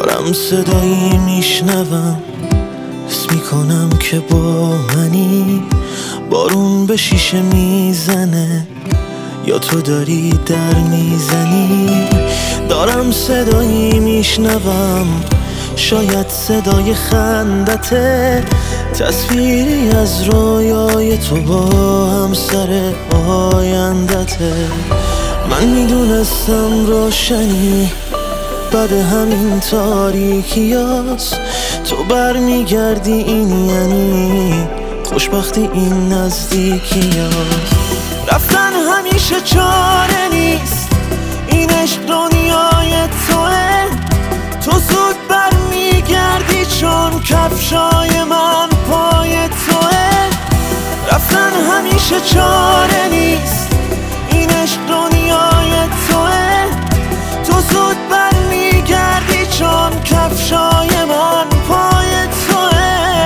دارم صدایی میشنوم، حس میکنم که با منی. بارون به شیشه میزنه یا تو داری در میزنی. دارم صدایی میشنوم، شاید صدای خندته، تصویری از رویای تو با همسر آیندته. من میدونستم روشنی بعد همین تاریکیاست، تو برمیگردی این یعنی خوشبختی این نزدیکیاست. رفتن همیشه چاره نیست، این عشق دنیای توه، تو زود برمیگردی چون کفشای من پای توه. رفتن همیشه چاره نیست، این عشق دنیای توه، تو زود برمیگردی چون کفشای من پای توه.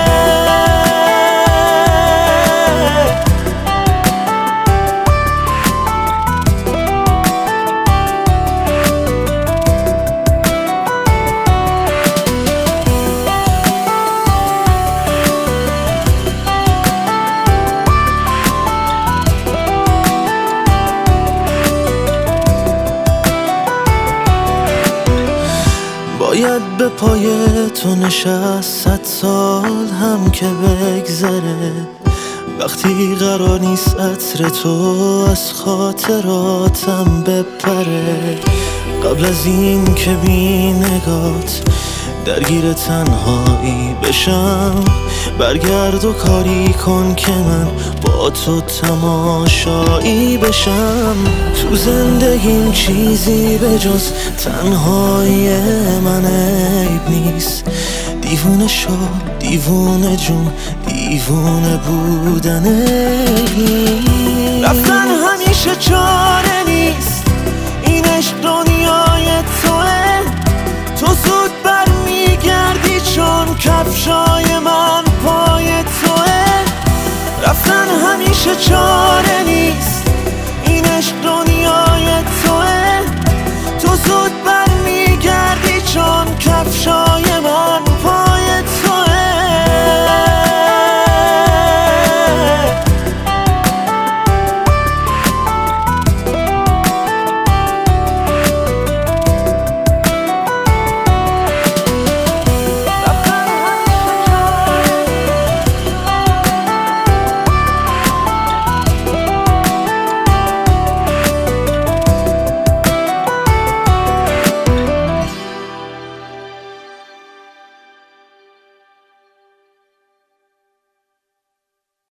باید به پای تو نشست 100 سال هم که بگذره، وقتی قرار نیست عطر تو از خاطراتم بپره. قبل از این که بی نگات درگیر تنهایی بشم، برگرد و کاری کن که من با تو تماشایی بشم. تو زندگیم چیزی به جز تنهایی من عیب نیست، دیوونه شو دیوونه جون دیوونه بودنه. رفتن همیشه چاره نیست، این عشق دنیای توه، تو زود برمیگردی چون کفشای من پای توه. رفتن همیشه چاره